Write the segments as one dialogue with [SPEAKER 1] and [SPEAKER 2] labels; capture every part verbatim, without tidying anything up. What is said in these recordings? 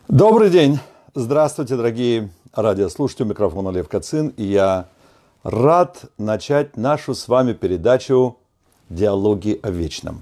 [SPEAKER 1] Добрый день! Здравствуйте, дорогие радиослушатели. У микрофона Лев Кацин. И я рад начать нашу с вами передачу «Диалоги о вечном».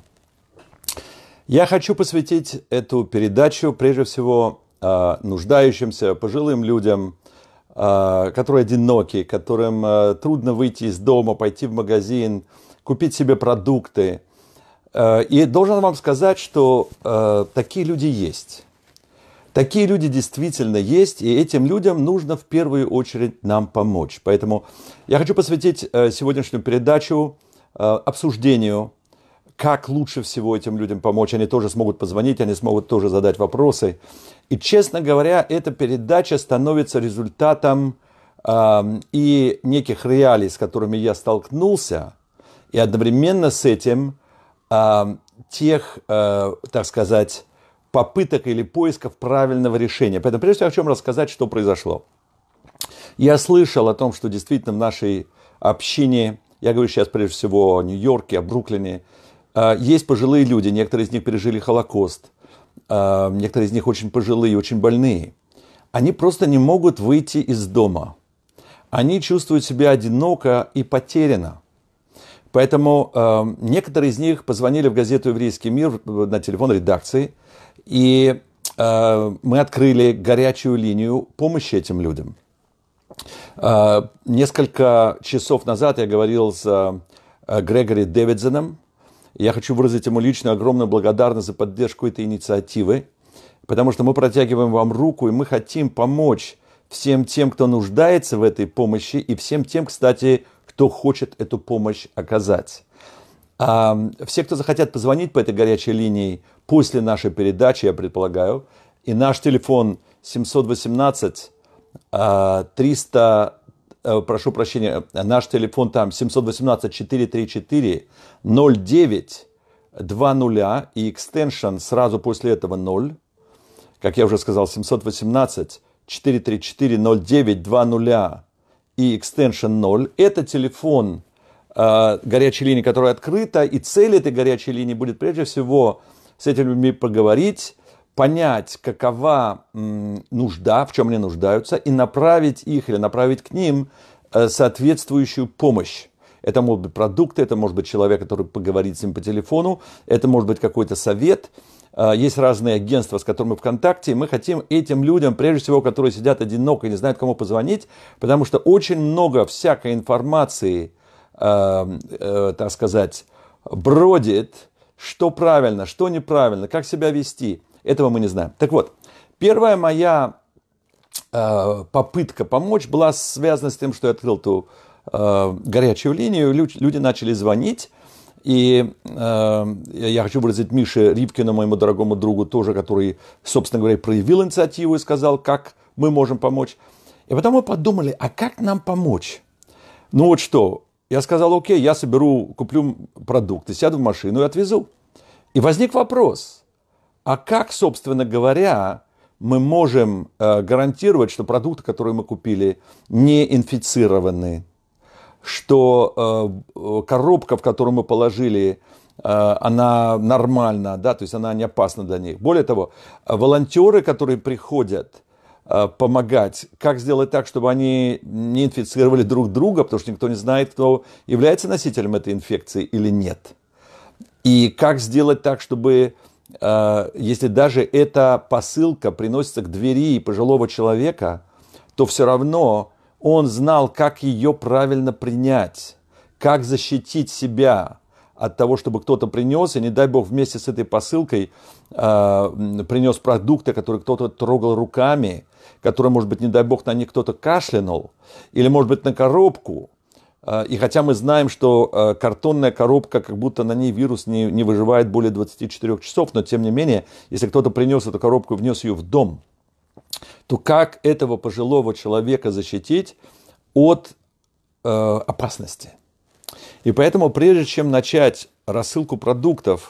[SPEAKER 1] Я хочу посвятить эту передачу прежде всего нуждающимся, пожилым людям, которые одиноки, которым трудно выйти из дома, пойти в магазин, купить себе продукты. И должен вам сказать, что такие люди есть. Такие люди действительно есть, и этим людям нужно в первую очередь нам помочь. Поэтому я хочу посвятить сегодняшнюю передачу обсуждению, как лучше всего этим людям помочь. Они тоже смогут позвонить, они смогут тоже задать вопросы. И, честно говоря, эта передача становится результатом э, и неких реалий, с которыми я столкнулся, и одновременно с этим э, тех, э, так сказать, попыток или поисков правильного решения. Поэтому прежде всего, о чем рассказать, что произошло. Я слышал о том, что действительно в нашей общине, я говорю сейчас прежде всего о Нью-Йорке, о Бруклине, есть пожилые люди, некоторые из них пережили Холокост, некоторые из них очень пожилые, очень больные. Они просто не могут выйти из дома. Они чувствуют себя одиноко и потерянно. Поэтому э, некоторые из них позвонили в газету «Еврейский мир» на телефон редакции, и э, мы открыли горячую линию помощи этим людям. Э, несколько часов назад я говорил с э, Грегори Дэвидсоном. Я хочу выразить ему лично огромную благодарность за поддержку этой инициативы, потому что мы протягиваем вам руку, и мы хотим помочь всем тем, кто нуждается в этой помощи, и всем тем, кстати, кто хочет эту помощь оказать. А все, кто захотят позвонить по этой горячей линии после нашей передачи, я предполагаю, и наш телефон семь один восемь триста, прошу прощения, наш телефон там семь один восемь четыре три четыре ноль девять два ноль и экстеншн сразу после этого ноль. Как я уже сказал, семь один восемь четыре три четыре ноль девять два ноль и экстеншн ноль. Это телефон э, горячей линии, которая открыта, и цель этой горячей линии будет прежде всего с этими людьми поговорить, понять, какова м, нужда, в чем они нуждаются, и направить их или направить к ним э, соответствующую помощь. Это могут быть продукты, это может быть человек, который поговорит с ним по телефону, это может быть какой-то совет. Есть разные агентства, с которыми мы в контакте, и мы хотим этим людям, прежде всего, которые сидят одиноко и не знают, кому позвонить, потому что очень много всякой информации, э, э, так сказать, бродит, что правильно, что неправильно, как себя вести. Этого мы не знаем. Так вот, первая моя э, попытка помочь была связана с тем, что я открыл ту э, горячую линию, люди начали звонить. И э, я хочу выразить Мише Рибкину, моему дорогому другу, тоже, который, собственно говоря, проявил инициативу и сказал, как мы можем помочь. И потом мы подумали, а как нам помочь? Ну вот что, я сказал, окей, я соберу, куплю продукты, сяду в машину и отвезу. И возник вопрос, а как, собственно говоря, мы можем э, гарантировать, что продукты, которые мы купили, не инфицированы? Что э, коробка, в которую мы положили, э, она нормальна, да, то есть она не опасна для них. Более того, волонтеры, которые приходят э, помогать, как сделать так, чтобы они не инфицировали друг друга, потому что никто не знает, кто является носителем этой инфекции или нет. И как сделать так, чтобы, э, если даже эта посылка приносится к двери пожилого человека, то все равно он знал, как ее правильно принять, как защитить себя от того, чтобы кто-то принес, и не дай бог вместе с этой посылкой э, принес продукты, которые кто-то трогал руками, которые, может быть, не дай бог, на них кто-то кашлянул, или, может быть, на коробку. Э, и хотя мы знаем, что э, картонная коробка, как будто на ней вирус не, не выживает более двадцати четырёх часов, но, тем не менее, если кто-то принес эту коробку и внес ее в дом, то как этого пожилого человека защитить от э, опасности? И поэтому, прежде чем начать рассылку продуктов,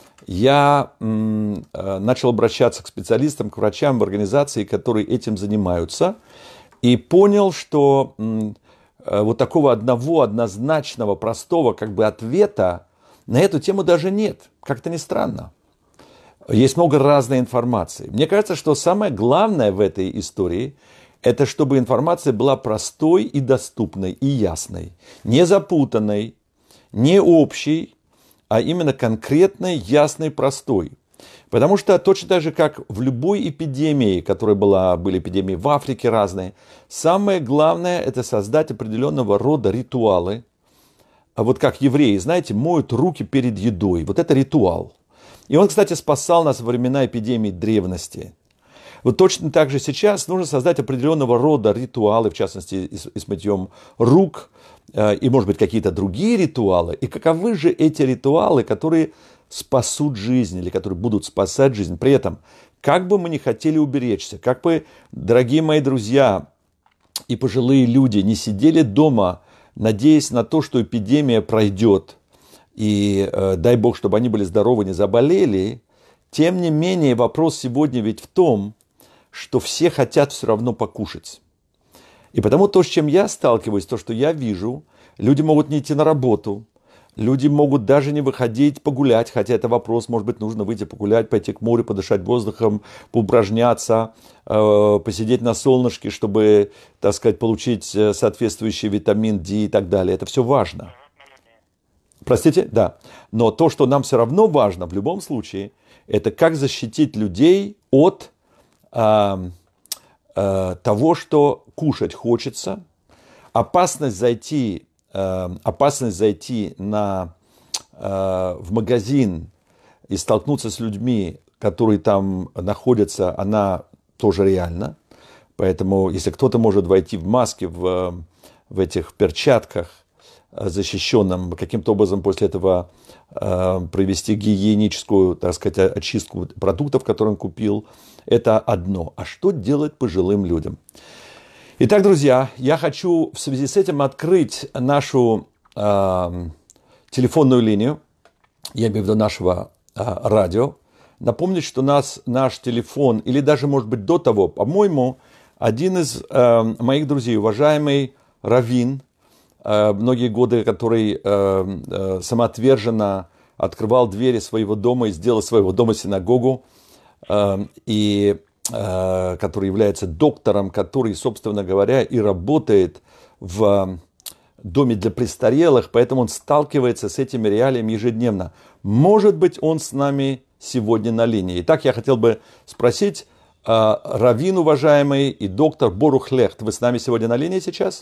[SPEAKER 1] я м, э, начал обращаться к специалистам, к врачам в организации, которые этим занимаются, и понял, что м, э, вот такого одного, однозначного, простого как бы ответа на эту тему даже нет. Как-то не странно. есть много разной информации. Мне кажется, что самое главное в этой истории – это чтобы информация была простой и доступной, и ясной. Не запутанной, не общей, а именно конкретной, ясной, простой. Потому что точно так же, как в любой эпидемии, которая была, были эпидемии в Африке разные, самое главное – это создать определенного рода ритуалы. А вот как евреи, знаете, моют руки перед едой. Вот это ритуал. И он, кстати, спасал нас во времена эпидемии древности. Вот точно так же сейчас нужно создать определенного рода ритуалы, в частности, и с, и с мытьем рук, э, и, может быть, какие-то другие ритуалы. И каковы же эти ритуалы, которые спасут жизнь или которые будут спасать жизнь? При этом, как бы мы ни хотели уберечься, как бы, дорогие мои друзья и пожилые люди, не сидели дома, надеясь на то, что эпидемия пройдет, и э, дай Бог, чтобы они были здоровы, не заболели, тем не менее вопрос сегодня ведь в том, что все хотят все равно покушать. И потому то, с чем я сталкиваюсь, то, что я вижу, люди могут не идти на работу, люди могут даже не выходить погулять, хотя это вопрос, может быть, нужно выйти погулять, пойти к морю, подышать воздухом, поупражняться, э, посидеть на солнышке, чтобы, так сказать, получить соответствующий витамин D и так далее. Это все важно. Простите? Да. Но то, что нам все равно важно в любом случае, это как защитить людей от э, э, того, что кушать хочется, опасность зайти, э, опасность зайти на, э, в магазин и столкнуться с людьми, которые там находятся, она тоже реальна. Поэтому, если кто-то может войти в маске, в, в этих перчатках, защищенным, каким-то образом после этого э, провести гигиеническую, так сказать, очистку продуктов, которые он купил, это одно. А что делать пожилым людям? Итак, друзья, я хочу в связи с этим открыть нашу э, телефонную линию, я имею в виду нашего э, радио. Напомнить, что нас, наш телефон, или даже, может быть, до того, по-моему, один из э, моих друзей, уважаемый раввин, многие годы, который э, э, самоотверженно открывал двери своего дома и сделал своего дома синагогу, э, и э, который является доктором, который, собственно говоря, и работает в доме для престарелых, поэтому он сталкивается с этими реалиями ежедневно. Может быть, он с нами сегодня на линии. Итак, я хотел бы спросить, э, раввин уважаемый и доктор Борух Лехт, вы с нами сегодня на линии сейчас?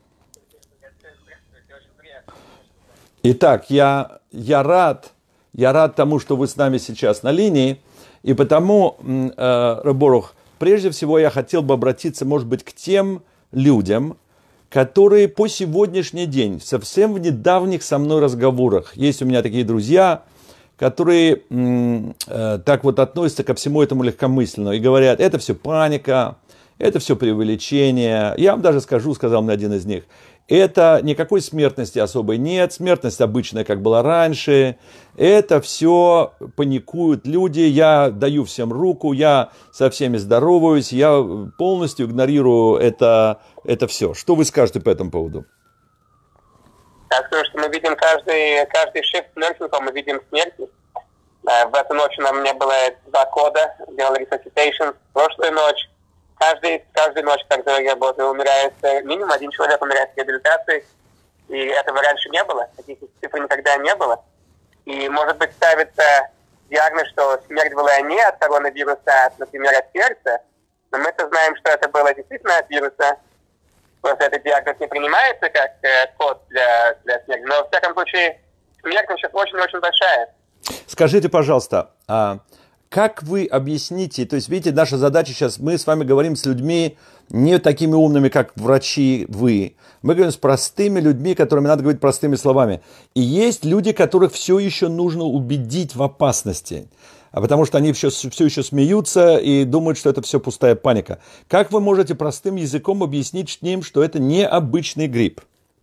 [SPEAKER 1] Итак, я, я рад, я рад тому, что вы с нами сейчас на линии, и потому, э, Рав Борух, прежде всего я хотел бы обратиться, может быть, к тем людям, которые по сегодняшний день, совсем в недавних со мной разговорах, есть у меня такие друзья, которые э, так вот относятся ко всему этому легкомысленно и говорят, это все паника, это все преувеличение. Я вам даже скажу, сказал мне один из них, это никакой смертности особой нет, смертность обычная, как была раньше. Это все паникуют люди, я даю всем руку, я со всеми здороваюсь, я полностью игнорирую это, это все. Что вы скажете по этому поводу?
[SPEAKER 2] Я скажу, что мы видим каждый, каждый shift nursing, мы видим смерти. В эту ночь у меня было два кода, делали resuscitation. Прошлую ночь. Каждый, каждую ночь, когда я работаю, умирает минимум один человек умирает с реабилитацией. И этого раньше не было. Таких цифр никогда не было. И, может быть, ставится диагноз, что смерть была не от коронавируса, а, например, от сердца. Но мы-то знаем, что это было действительно от вируса. Просто этот диагноз не принимается как э, код для, для смерти. Но, во всяком случае, смерть сейчас очень-очень большая.
[SPEAKER 1] Скажите, пожалуйста, а как вы объясните, то есть, видите, наша задача сейчас, мы с вами говорим с людьми не такими умными, как врачи, вы. Мы говорим с простыми людьми, которыми надо говорить простыми словами. И есть люди, которых все еще нужно убедить в опасности. А потому что они все, все еще смеются и думают, что это все пустая паника. Как вы можете простым языком объяснить ним, что это не обычный грипп?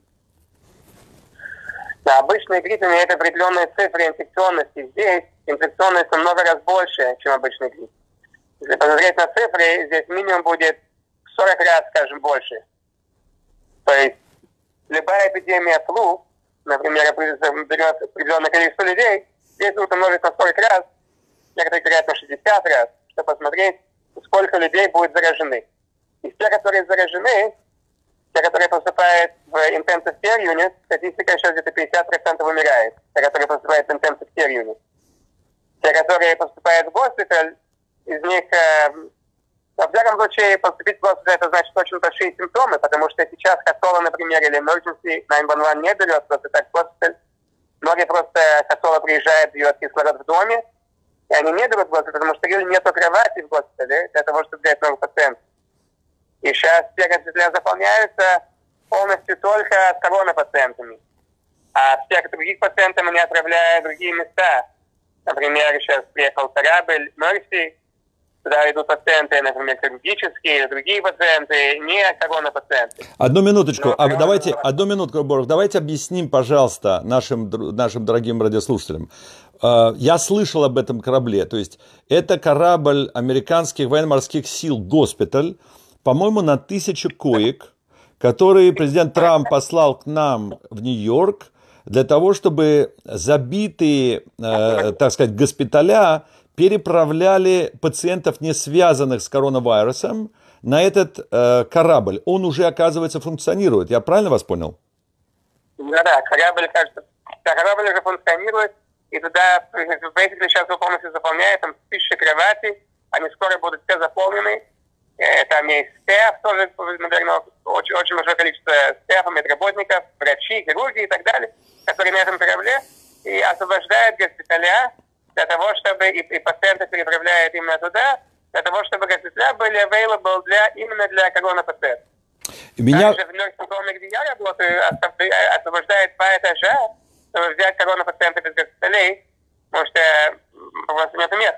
[SPEAKER 2] Да, обычный грипп имеет определенные цифры инфекционности. Здесь инфекционность много раз больше, чем обычный грипп. Если посмотреть на цифры, здесь минимум будет в сорок раз, скажем, больше. То есть любая эпидемия флу, например, берет определенное количество людей, здесь нужно умножить на сорок раз, некоторые говорят на шестьдесят раз, чтобы посмотреть, сколько людей будет заражены. И те, которые заражены, те, которые поступают в intensive care unit, статистика еще где-то пятьдесят процентов умирает. Те, которые поступают в intensive care unit. Те, которые поступают в госпиталь, из них, э, во всяком случае, поступить в госпиталь, это значит очень большие симптомы, потому что сейчас Хасола, например, или emergency девять один один не берет просто так в госпиталь. Многие просто Хасола приезжают, бьет кислород в доме, и они не берут в госпиталь, потому что нет кровати в госпитале для того, чтобы взять новых пациентов. И сейчас все госпиталя заполняются полностью только с коронапациентами. А всех других пациентов они отправляют в другие места. Например, сейчас приехал корабль Мерси, туда идут пациенты, например, хирургические или другие пациенты, не коронапациенты.
[SPEAKER 1] Одну минуточку,
[SPEAKER 2] Но,
[SPEAKER 1] а,
[SPEAKER 2] но,
[SPEAKER 1] давайте,
[SPEAKER 2] но...
[SPEAKER 1] одну минутку, Борг, давайте объясним, пожалуйста, нашим, нашим дорогим радиослушателям. Я слышал об этом корабле, то есть это корабль американских военно-морских сил «Госпиталь», по-моему, на тысячу коек, который президент Трамп послал к нам в Нью-Йорк для того, чтобы забитые, э, так сказать, госпиталя переправляли пациентов, не связанных с коронавирусом, на этот э, корабль. Он уже, оказывается, функционирует. Я правильно вас понял?
[SPEAKER 2] Да-да, корабль, кажется, корабль уже функционирует, и туда, basically, сейчас его полностью заполняет, там тысячи кроватей, они скоро будут все заполнены. Там есть стаф, тоже, наверное, очень, очень большое количество стафа, медработников, врачи, хирурги и так далее, которые на этом корабле и освобождают госпиталя для того, чтобы и, и пациенты переправляют именно туда, для того, чтобы госпиталя были available для, именно для коронапациентов.
[SPEAKER 1] Меня...
[SPEAKER 2] Также в nursing home, где я работаю, освобождает два этажа, чтобы взять коронапациента без госпиталей, потому что просто нет места.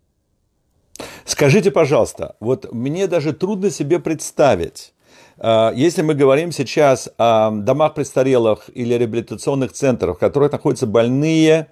[SPEAKER 1] Скажите, пожалуйста, вот мне даже трудно себе представить, если мы говорим сейчас о домах престарелых или реабилитационных центрах, в которых находятся больные,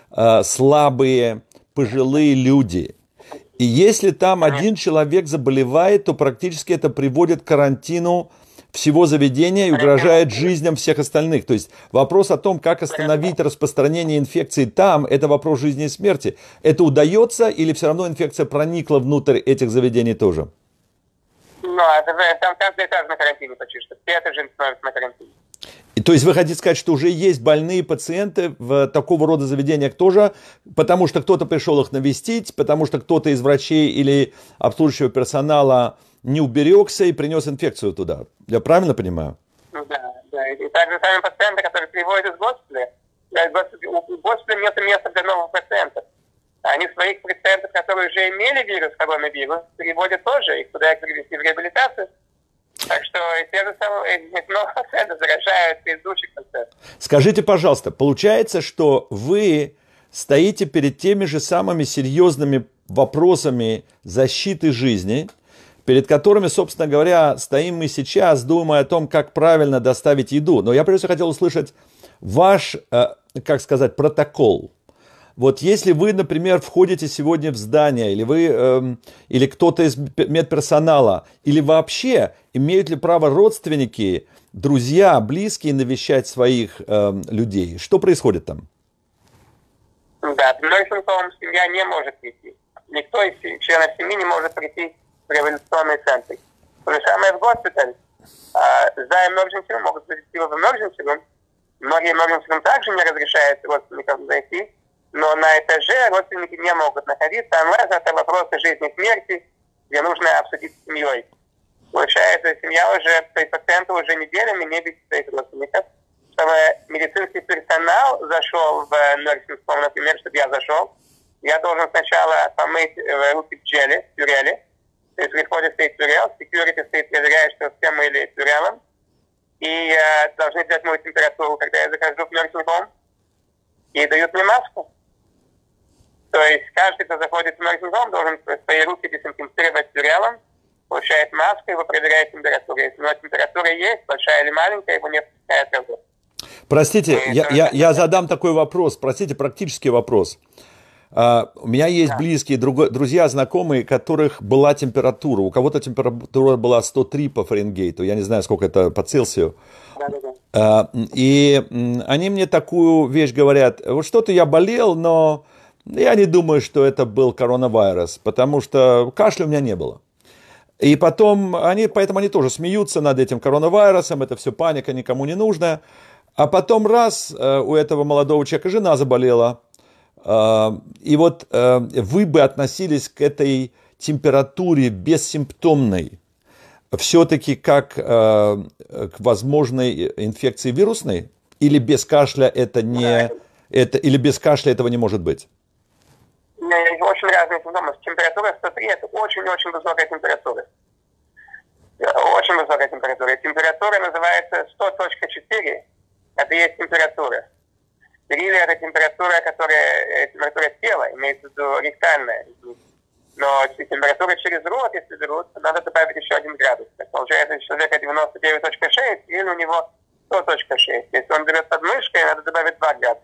[SPEAKER 1] слабые, пожилые люди, и если там один человек заболевает, то практически это приводит к карантину всего заведения и угрожает жизням всех остальных. То есть вопрос о том, как остановить распространение инфекции там, это вопрос жизни и смерти. Это удается или все равно инфекция проникла внутрь этих заведений тоже?
[SPEAKER 2] Ну, это, там каждый этаж на карантине почти что. Все этажи становятся на карантине.
[SPEAKER 1] И, то есть вы хотите сказать, что уже есть больные пациенты в такого рода заведениях тоже, потому что кто-то пришел их навестить, потому что кто-то из врачей или обслуживающего персонала не уберегся и принес инфекцию туда. Я правильно понимаю?
[SPEAKER 2] Ну да, да. И также сами пациенты, которые приводят из госпиталя, у госпиталя нет места для новых пациентов. Они своих пациентов, которые уже имели вирус, коронавирус, переводят тоже, их туда перевести в реабилитацию. Так что те же самые много пациентов заражают предыдущих пациентов.
[SPEAKER 1] Скажите, пожалуйста, получается, что вы стоите перед теми же самыми серьезными вопросами защиты жизни, перед которыми, собственно говоря, стоим мы сейчас, думая о том, как правильно доставить еду. Но я прежде всего хотел услышать ваш, как сказать, протокол. Вот если вы, например, входите сегодня в здание, или вы, э, или кто-то из медперсонала, или вообще имеют ли право родственники, друзья, близкие навещать своих э, людей? Что происходит там?
[SPEAKER 2] Да, в nursing home семья не может прийти. Никто из членов семьи не может прийти в реабилитационный центр. То же самое в госпиталь. А, за emergency room могут прийти в emergency room. Многие emergency room также не разрешают родственникам зайти. Но на этаже родственники не могут находиться, unless это вопросы жизни и смерти, где нужно обсудить с семьей. Получается, семья уже, то есть пациенты уже неделями не видят своих родственников. Чтобы медицинский персонал зашел в nursing home, например, чтобы я зашел, я должен сначала помыть руки в джеле, в тюреле. То есть приходит стоит тюрел, security стоит, проверяет, что все мыли тюрелом. И э, должны взять мою температуру, когда я захожу в nursing home. И дают мне маску. То есть каждый, кто заходит в nursing home, должен свои руки дезинфицировать тюрелом, получает маску, его проверяет температуру. Если у него температура есть, большая или маленькая, его не пускают в работу.
[SPEAKER 1] Простите, я, я, я задам такой вопрос, простите, практический вопрос. Uh, у меня есть да. близкие друг, друзья, знакомые, у которых была температура. У кого-то температура была сто три по Фаренгейту, я не знаю, сколько это по Цельсию. Да, да, да. Uh, и um, они мне такую вещь говорят: вот что-то я болел, но Я не думаю, что это был коронавирус, потому что кашля у меня не было. И потом они, поэтому они тоже смеются над этим коронавирусом, это все паника, никому не нужна. А потом раз у этого молодого человека жена заболела, и вот вы бы относились к этой температуре бессимптомной все-таки как к возможной инфекции вирусной? Или без кашля это не... Это, или без кашля этого не может быть?
[SPEAKER 2] Очень разные симптомы. Температура сто три – это очень-очень высокая температура. Очень высокая температура. Температура называется сто целых четыре. Это и есть температура. Перили – это температура, которая, температура тела, имеется в виду ректальная. Но температура через рот, если берут, надо добавить еще один градус. Получается, если у человека девяносто девять целых шесть, или у него сто целых шесть. Если он берет под мышкой, надо добавить два градуса.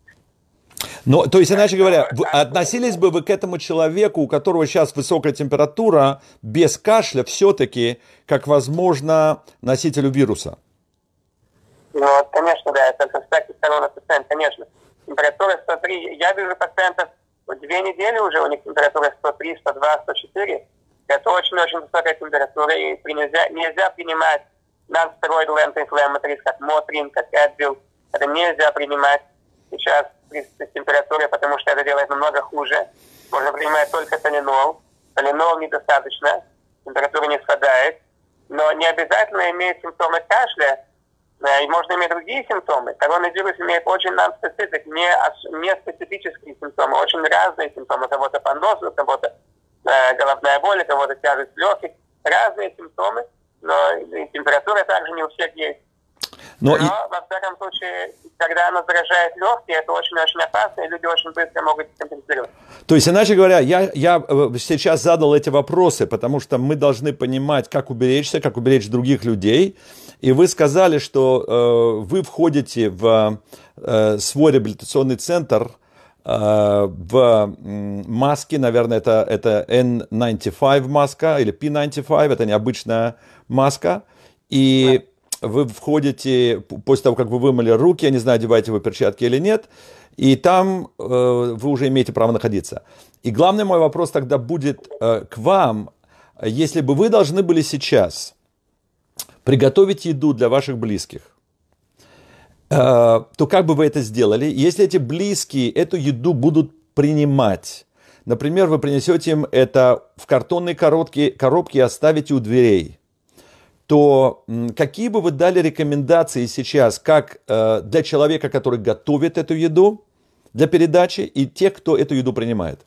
[SPEAKER 1] Но, то есть, иначе говоря, вы, относились бы вы к этому человеку, у которого сейчас высокая температура, без кашля, все-таки, как, возможно, носителю вируса?
[SPEAKER 2] Ну, конечно, да, это кстати, второй пациент, конечно. Температура сто три, я вижу пациентов, две недели уже у них температура сто три, сто два, сто четыре. Это очень-очень высокая температура, и нельзя, нельзя принимать non-steroidal anti-inflammatories, как Мотрин, как Advil. Это нельзя принимать сейчас при температуре, потому что это делает намного хуже. Можно принимать только толинол. Толинол недостаточно, температура не спадает. Но не обязательно иметь симптомы кашля, и можно иметь другие симптомы. Коронавирус имеет очень non-specific, не, не специфические симптомы, очень разные симптомы. У кого-то понос, у кого-то э, головная боль, у кого-то тяжесть легких. Разные симптомы, но и температура также не у всех есть. Но, Но и... во всяком случае, когда она заражает легкие, это очень-очень опасно, и люди очень быстро могут компенсировать.
[SPEAKER 1] То есть, иначе говоря, я, я сейчас задал эти вопросы, потому что мы должны понимать, как уберечься, как уберечь других людей. И вы сказали, что э, вы входите в э, свой реабилитационный центр э, в маске, наверное, это, это эн девяносто пять маска или пи девяносто пять, это необычная маска. И... Да. Вы входите, после того, как вы вымыли руки, я не знаю, одеваете вы перчатки или нет, и там э, вы уже имеете право находиться. И главный мой вопрос тогда будет э, к вам. Если бы вы должны были сейчас приготовить еду для ваших близких, э, то как бы вы это сделали? Если эти близкие эту еду будут принимать, например, вы принесете им это в картонной коробке, коробке и оставите у дверей, то какие бы вы дали рекомендации сейчас, как э, для человека, который готовит эту еду для передачи, и тех, кто эту еду принимает?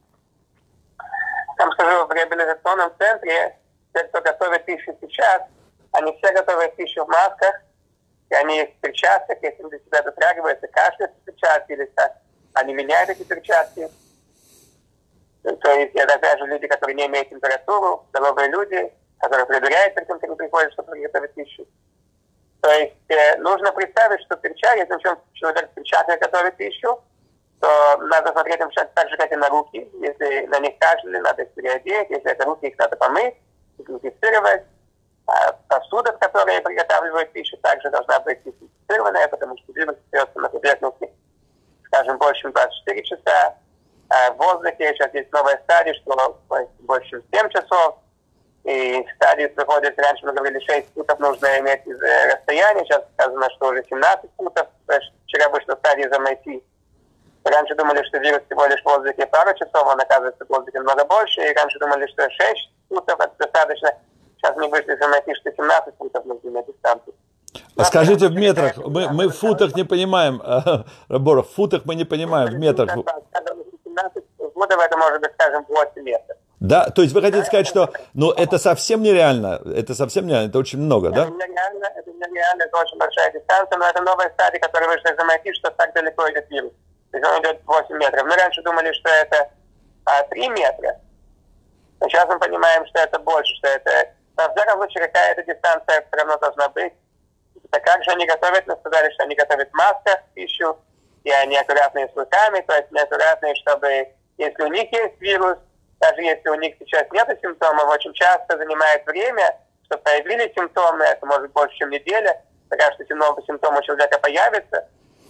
[SPEAKER 2] Там скажу, в реабилитационном центре, те, кто готовит пищу сейчас, они все готовят пищу в масках, и они в перчатках, если для себя дотрагиваются, кашляют в перчатки, или они меняют эти перчатки. То есть это опять же люди, которые не имеют температуру, здоровые люди, которые проверяют, перед тем, как они приходят, чтобы приготовить пищу. То есть э, нужно представить, что перчатки, если человек в перчатках готовит пищу, то надо смотреть на перчатки так же, как и на руки. Если на них кашляли, надо их переодеть. Если это руки, их надо помыть, дезинфицировать. А посуда, в которой приготавливают пищу, также должна быть дезинфицированная, потому что вирус остается на поверхности, скажем, больше, чем двадцать четыре часа. А в воздухе сейчас есть новая стадия, что больше, чем семь часов. И в стадии приходит, раньше мы говорили, шесть футов нужно иметь расстояние, сейчас сказано, что уже семнадцать футов. Вчера вышла стадия из эм ай ти. Раньше думали, что вирус всего лишь в воздухе пару часов, он оказывается в воздухе много больше, и раньше думали, что шесть футов это достаточно. Сейчас мы вышли из эм ай ти, что семнадцать футов нужно иметь дистанцию.
[SPEAKER 1] А скажите в метрах, мы, мы в футах не понимаем, Борох, в футах мы не понимаем, в метрах.
[SPEAKER 2] семнадцать футов это может быть, скажем, восемь метров.
[SPEAKER 1] Да, то есть вы хотите сказать, что ну, это совсем нереально, это совсем нереально, это очень много, да?
[SPEAKER 2] Это нереально, это нереально, это очень большая дистанция, но это новая стадия, которая вышла из эм ай ти, что так далеко идет вирус. То есть он идет восемь метров. Мы раньше думали, что это а, три метра, но сейчас мы понимаем, что это больше, что это... Но в всяком случае, какая-то дистанция все равно должна быть. Так как же они готовят? Мы сказали, что они готовят в масках пищу, и они аккуратные с руками, то есть неаккуратные, чтобы, если у них есть вирус, даже если у них сейчас нет симптомов, очень часто занимает время, чтобы появились симптомы, это может больше, чем неделя, пока что симптомы у человека появятся.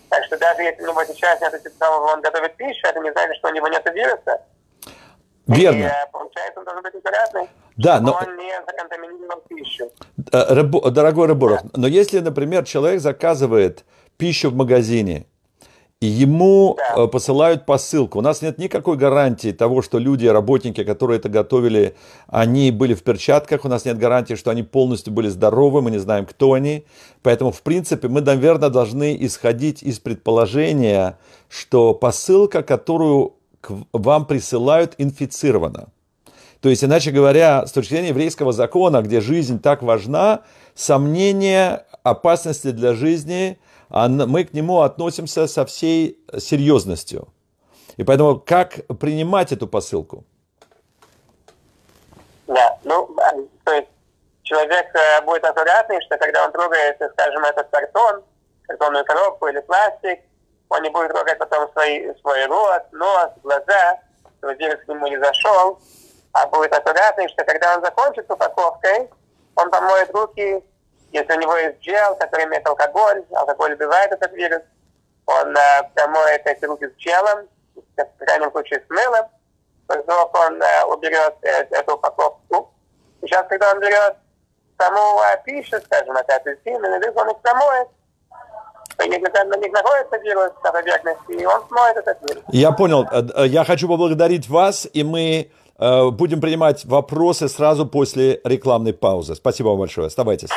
[SPEAKER 2] Так что даже если у него сейчас нет самого, он готовит пищу, это не значит, что у него нет вируса.
[SPEAKER 1] Верно.
[SPEAKER 2] И, получается, он должен быть аккуратный,
[SPEAKER 1] да, но...
[SPEAKER 2] он не законтаминировал пищу.
[SPEAKER 1] Дорогой Рыборов, да. Но если, например, человек заказывает пищу в магазине, и ему да. посылают посылку. У нас нет никакой гарантии того, что люди, работники, которые это готовили, они были в перчатках. У нас нет гарантии, что они полностью были здоровы. Мы не знаем, кто они. Поэтому, в принципе, мы, наверное, должны исходить из предположения, что посылка, которую к вам присылают, инфицирована. То есть, иначе говоря, с точки зрения еврейского закона, где жизнь так важна, сомнение опасности для жизни, мы к нему относимся со всей серьезностью. И поэтому как принимать эту посылку?
[SPEAKER 2] Да, ну, то есть человек будет аккуратный, что когда он трогает, скажем, этот картон, картонную коробку или пластик, он не будет трогать потом свой, свой рот, нос, глаза, чтобы вирус к нему не зашел, а будет аккуратный, что когда он закончит с упаковкой, он помоет руки. Если у него есть джел, который имеет алкоголь, алкоголь убивает этот вирус, он э, промоет эти руки с джелом, в крайнем случае с мылом, после того, как он э, уберет э, эту упаковку. И сейчас, когда он берет саму э, пищу, скажем, это апельсин, или он их промоет, если на них находится вирус на поверхности, и он смоет этот вирус.
[SPEAKER 1] Я понял. Я хочу поблагодарить вас, и мы э, будем принимать вопросы сразу после рекламной паузы. Спасибо вам большое. Оставайтесь.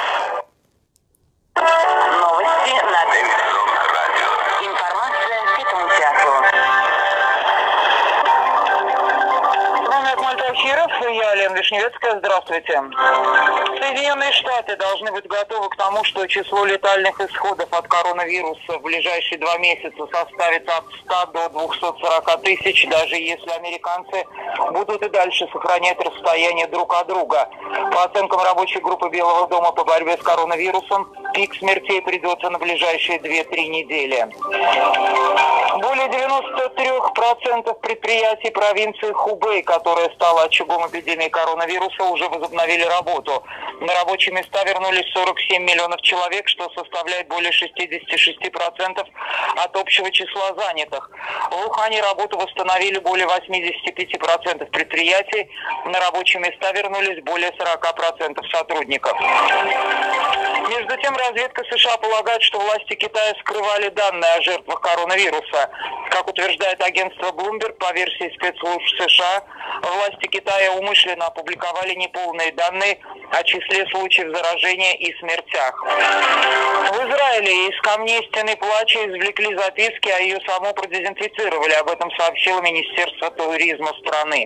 [SPEAKER 3] Я Лена Вишневецкая, здравствуйте. Соединенные Штаты должны быть готовы к тому, что число летальных исходов от коронавируса в ближайшие два месяца составит от ста до двухсот сорока тысяч, даже если американцы будут и дальше сохранять расстояние друг от друга. По оценкам рабочей группы Белого дома по борьбе с коронавирусом, пик смертей придется на ближайшие две-три недели. Более девяноста трёх процентов предприятий провинции Хубэй, которая стала очагом эпидемии коронавируса, уже возобновили работу. На рабочие места вернулись сорок семь миллионов человек, что составляет более шестьдесят шесть процентов от общего числа занятых. В Ухане работу восстановили более восемьдесят пять процентов предприятий. На рабочие места вернулись более сорок процентов сотрудников. Между тем, разведка США полагает, что власти Китая скрывали данные о жертвах коронавируса. Как утверждает агентство Bloomberg, по версии спецслужб США, власти Китая умышленно опубликовали неполные данные о числе случаев заражения и смертях. В Израиле из камней стены плача извлекли записки, а ее саму продезинфицировали. Об этом сообщило Министерство туризма страны.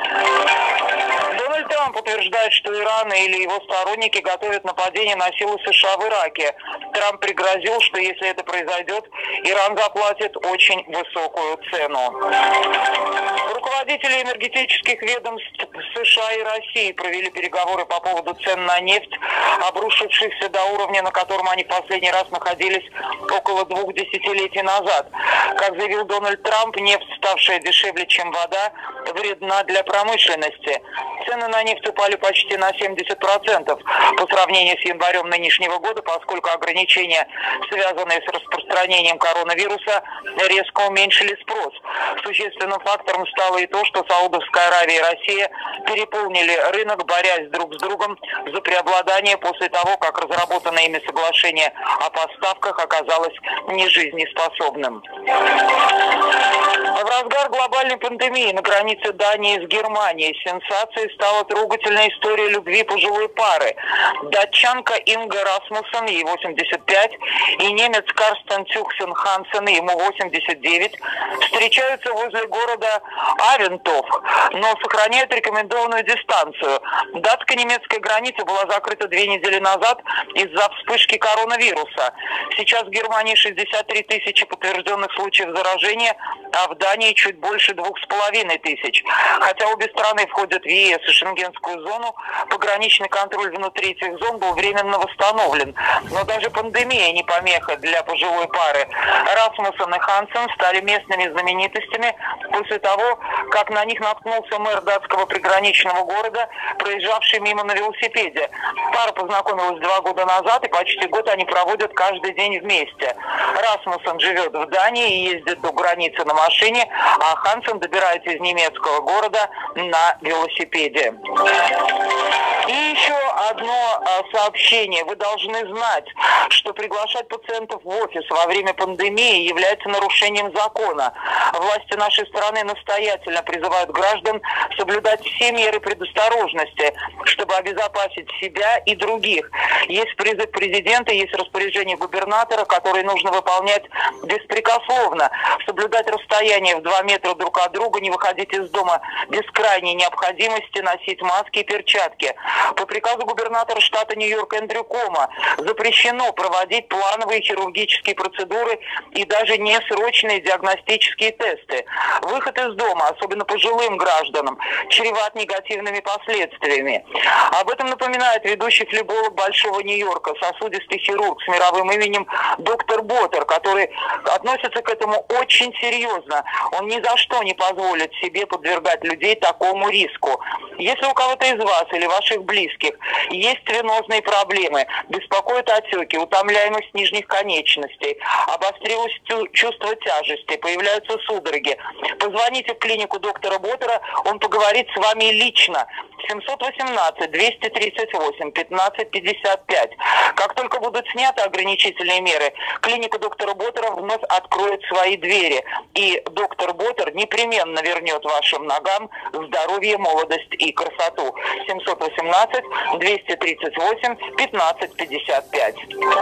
[SPEAKER 3] Дональд Трамп утверждает, что Иран или его сторонники готовят нападение на силы США в Ираке. Трамп пригрозил, что если это произойдет, Иран заплатит очень высокую цену. Руководители энергетических ведомств США и России провели переговоры по поводу цен на нефть, обрушившихся до уровня, на котором они в последний раз находились около двух десятилетий назад. Как заявил Дональд Трамп, нефть, ставшая дешевле, чем вода, вредна для промышленности. Цены на нефть упали почти на семьдесят процентов по сравнению с январем нынешнего года, поскольку ограничения, связанные с распространением коронавируса, резко уменьшили спрос. Существенным фактором стало и то, что Саудовская Аравия и Россия переполнили рынок, борясь друг с другом за преобладание после того, как разработанное ими соглашение о поставках оказалось нежизнеспособным. В разгар глобальной пандемии на границе Дании с Германией сенсацией стала трогательная история любви пожилой пары. Датчанка Инга Расмуссен, ей восемьдесят пять, и немец Карстен Цюхсен Хансен, ему восемьдесят девять, встречаются возле города Авентов, но сохраняют рекомендованную дистанцию. Датско-немецкая граница была закрыта две недели назад из-за вспышки коронавируса. Сейчас в Германии шестьдесят три тысячи подтвержденных случаев заражения, а в Дании чуть больше двух с половиной тысяч. Хотя обе страны входят в ЕС и Шенген, шенгенскую зону, пограничный контроль внутри этих зон был временно восстановлен. Но даже пандемия не помеха для пожилой пары. Расмуссен и Хансен стали местными знаменитостями после того, как на них наткнулся мэр датского приграничного города, проезжавший мимо на велосипеде. Пара познакомилась два года назад, и почти год они проводят каждый день вместе. Расмуссен живет в Дании и ездит до границы на машине, а Хансен добирается из немецкого города на велосипеде. И еще одно сообщение. Вы должны знать, что приглашать пациентов в офис во время пандемии является нарушением закона. Власти нашей страны настоятельно призывают граждан соблюдать все меры предосторожности, чтобы обезопасить себя и других. Есть призыв президента, есть распоряжение губернатора, которые нужно выполнять беспрекословно. Соблюдать расстояние в два метра друг от друга, не выходить из дома без крайней необходимости, носить маски и перчатки. По приказу губернатора штата Нью-Йорк Эндрю Кома запрещено проводить плановые хирургические процедуры и даже несрочные диагностические тесты. Выход из дома, особенно пожилым гражданам, чреват негативными последствиями. Об этом напоминает ведущий флеболог Большого Нью-Йорка, сосудистый хирург с мировым именем доктор Боттер, который относится к этому очень серьезно. Он ни за что не позволит себе подвергать людей такому риску. Если у кого-то из вас или ваших близких есть венозные проблемы, беспокоят отеки, утомляемость нижних конечностей, обострилось чувство тяжести, появляются судороги, позвоните в клинику доктора Боттера, он поговорит с вами лично. семьсот восемнадцать двести тридцать восемь пятнадцать пятьдесят пять. Как только будут сняты ограничительные меры, клиника доктора Боттера вновь откроет свои двери. И доктор Боттер непременно вернет вашим ногам здоровье, молодость и красоту. семьсот восемнадцать двести тридцать восемь пятнадцать пятьдесят пять.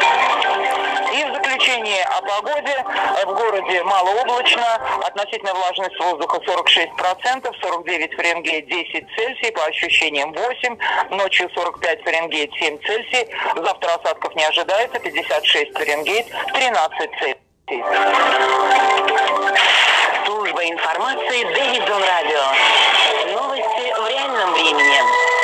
[SPEAKER 3] И в заключение о погоде. В городе малооблачно, относительная влажность воздуха сорок шесть процентов, сорок девять Фаренгейт, десять Цельсий, по ощущениям восемь, ночью сорок пять Фаренгейт, семь Цельсий, завтра осадков не ожидается, пятьдесят шесть Фаренгейт, тринадцать Цельсий.
[SPEAKER 4] Служба информации Дэвидсон Радио. Новости в реальном времени.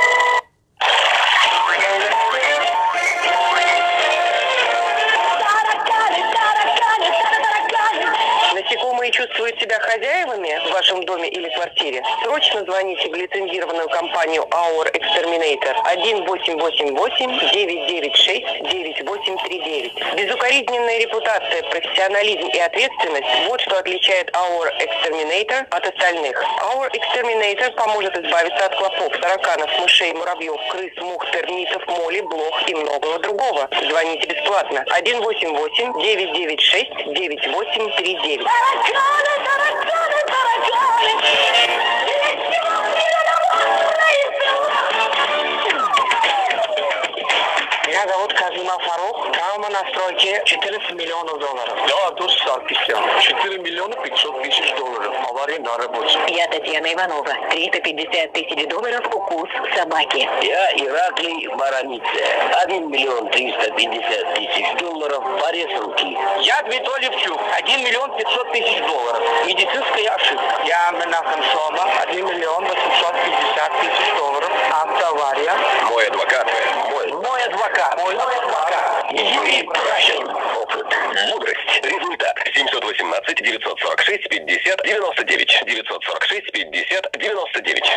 [SPEAKER 4] Насекомые чувствуют себя хозяевами в вашем доме или квартире? Срочно звоните в лицензированную компанию Our Exterminator один восемь восемь восемь девять девять шесть девять восемь три девять. Безукоризненная репутация, профессионализм и ответственность – вот что отличает Our Exterminator от остальных. Our Exterminator поможет избавиться от клопов, тараканов, мышей, муравьев, крыс, мух, термитов, моли, блох и многого другого. Звоните бесплатно один восемь восемь девять девять шесть девять восемь три девять.
[SPEAKER 5] Тараканы, тараканы, тараканы!
[SPEAKER 4] Меня зовут Казима Фарух. Травма на стройке четырнадцать миллионов долларов.
[SPEAKER 6] Я Артур Саркисян. четыре миллиона пятьсот тысяч долларов. Авария на работе.
[SPEAKER 4] Я Татьяна Иванова. триста пятьдесят тысяч долларов укус собаки.
[SPEAKER 6] Я Ираклий Баранице. один миллион триста пятьдесят тысяч долларов по рисунке. Я Дмитрий Левчук. один миллион пятьсот тысяч долларов. Медицинская ошибка. Я Менахем Сома. один миллион восемьсот пятьдесят тысяч долларов. Автоавария. Мой адвокат. Мой. Мой адвокат. Мой адвокат. Юрий Пращин. Опыт. Мудрость. Результат. семьсот восемнадцать девятьсот сорок шесть пятьдесят девяносто девять. девятьсот сорок шесть пятьдесят девяносто девять.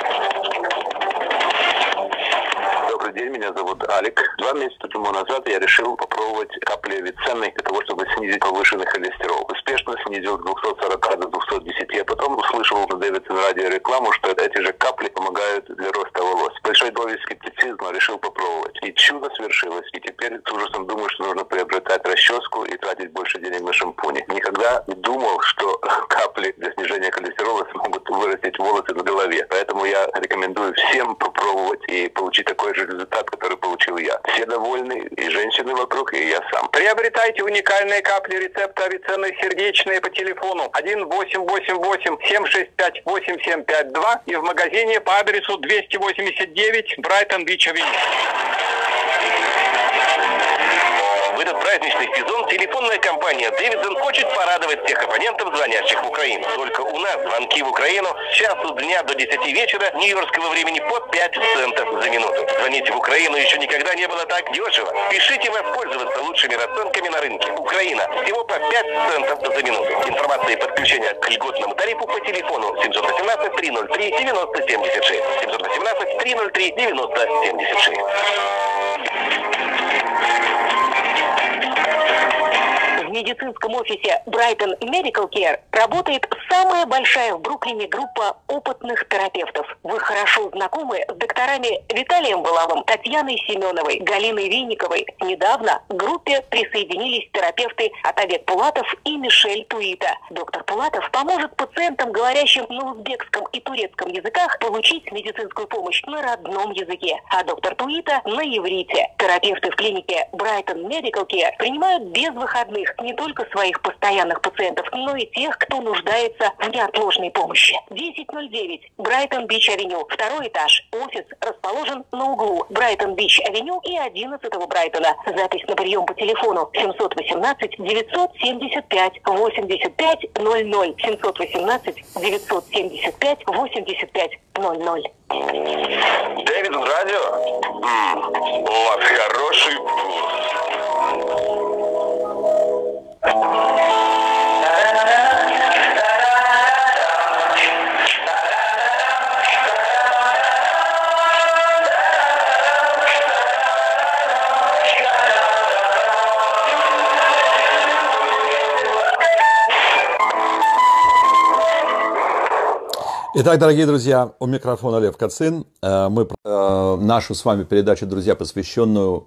[SPEAKER 7] Добрый день, меня зовут Алик. Два месяца тому назад я решил попробовать капли Авиценны для того, чтобы снизить повышенный холестерол. Успешно снизил с двухсот сорока до двухсот десяти. Я потом услышал на Дэвидсон радио рекламу, что эти же капли помогают для роста волос. Большой доли скептицизма решил попробовать. И чудо свершилось. И теперь с ужасом думаю, что нужно приобретать расческу и тратить больше денег на шампуни. Никогда не думал, что капли для снижения холестерола смогут вырастить волосы на голове. Поэтому я рекомендую всем попробовать и получить такой же результат, который получил я. Все довольны, и женщины вокруг, и я сам.
[SPEAKER 8] Приобретайте уникальные капли рецепта Авиценны сердечные по телефону один восемь восемь восемь семь шесть пять восемь семь пять два и в магазине по адресу двести восемьдесят девять Брайтон-Бич-Авеню.
[SPEAKER 6] В этот праздничный сезон телефонная компания Davidson хочет порадовать всех абонентов, звонящих в Украину. Только у нас звонки в Украину с часу дня до десяти вечера нью-йоркского времени по пять центов за минуту. Звонить в Украину еще никогда не было так дешево. Спешите воспользоваться лучшими расценками на рынке. Украина. Всего по пять центов за минуту. Информация и подключение к льготному тарифу по телефону семь один восемь три ноль три девяносто семьдесят шесть. семь один восемь три ноль три девяносто семьдесят шесть.
[SPEAKER 4] В медицинском офисе Brighton Medical Care работает самая большая в Бруклине группа опытных терапевтов. Вы хорошо знакомы с докторами Виталием Булавым, Татьяной Семеновой, Галиной Винниковой. Недавно к группе присоединились терапевты Атабек Пулатов и Мишель Туита. Доктор Пулатов поможет пациентам, говорящим на узбекском и турецком языках, получить медицинскую помощь на родном языке, а доктор Туита на иврите. Терапевты в клинике Brighton Medical Care принимают без выходных не только своих постоянных пациентов, но и тех, кто нуждается в неотложной помощи. десять ноль девять Брайтон Бич Авеню, второй этаж. Офис расположен на углу Брайтон Бич Авеню и одиннадцатого Брайтона. Запись на прием по телефону семь один восемь девять семь пять восемь пять ноль ноль. семь один восемь девять семь пять восемь пять ноль ноль.
[SPEAKER 6] Дэвидсон радио? М-м, у вас хороший вкус.
[SPEAKER 1] Итак, дорогие друзья, у микрофона Лев Кацин. Мы нашу с вами передачу, друзья, посвященную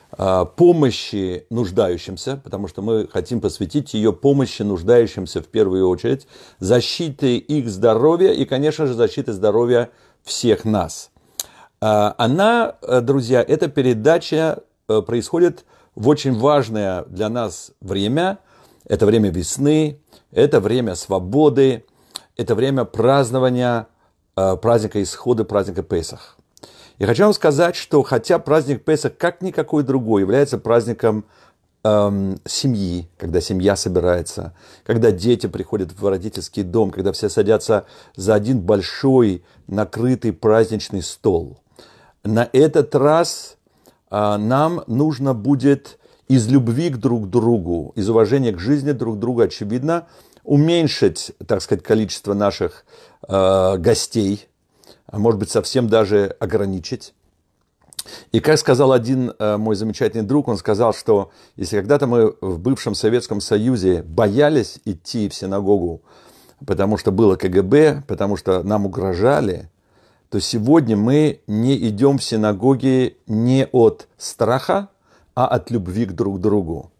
[SPEAKER 1] помощи нуждающимся, потому что мы хотим посвятить ее помощи нуждающимся в первую очередь, защите их здоровья и, конечно же, защите здоровья всех нас. Она, друзья, эта передача происходит в очень важное для нас время. Это время весны, это время свободы, это время празднования праздника Исхода, праздника Песах. Я хочу вам сказать, что хотя праздник Песах, как никакой другой, является праздником эм, семьи, когда семья собирается, когда дети приходят в родительский дом, когда все садятся за один большой накрытый праздничный стол. На этот раз э, нам нужно будет из любви к друг другу, из уважения к жизни друг друга, очевидно, уменьшить, так сказать, количество наших э, гостей, а может быть, совсем даже ограничить. И как сказал один э, мой замечательный друг, он сказал, что если когда-то мы в бывшем Советском Союзе боялись идти в синагогу, потому что было ка гэ бэ, потому что нам угрожали, то сегодня мы не идем в синагоги не от страха, а от любви к друг другу.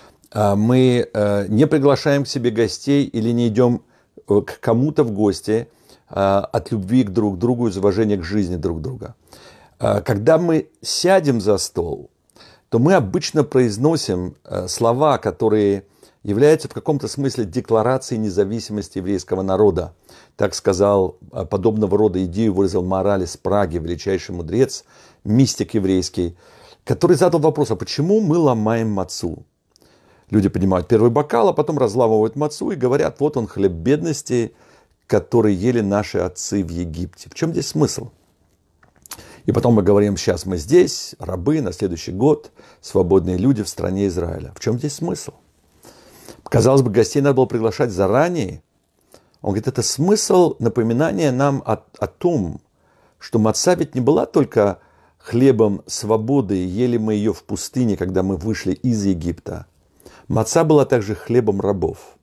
[SPEAKER 1] Мы не приглашаем к себе гостей или не идем к кому-то в гости от любви к друг другу, из уважения к жизни друг друга. Когда мы сядем за стол, то мы обычно произносим слова, которые являются в каком-то смысле декларацией независимости еврейского народа. Так сказал, подобного рода идею выразил Моралес Праги, величайший мудрец, мистик еврейский, который задал вопрос, а почему мы ломаем мацу? Люди поднимают первый бокал, а потом разламывают мацу и говорят, вот он хлеб бедности, который ели наши отцы в Египте. В чем здесь смысл? И потом мы говорим, сейчас мы здесь, рабы, на следующий год, свободные люди в стране Израиля. В чем здесь смысл? Казалось бы, гостей надо было приглашать заранее. Он говорит, это смысл напоминания нам о, о том, что маца ведь не была только хлебом свободы, ели мы ее в пустыне, когда мы вышли из Египта. Маца была также хлебом рабов.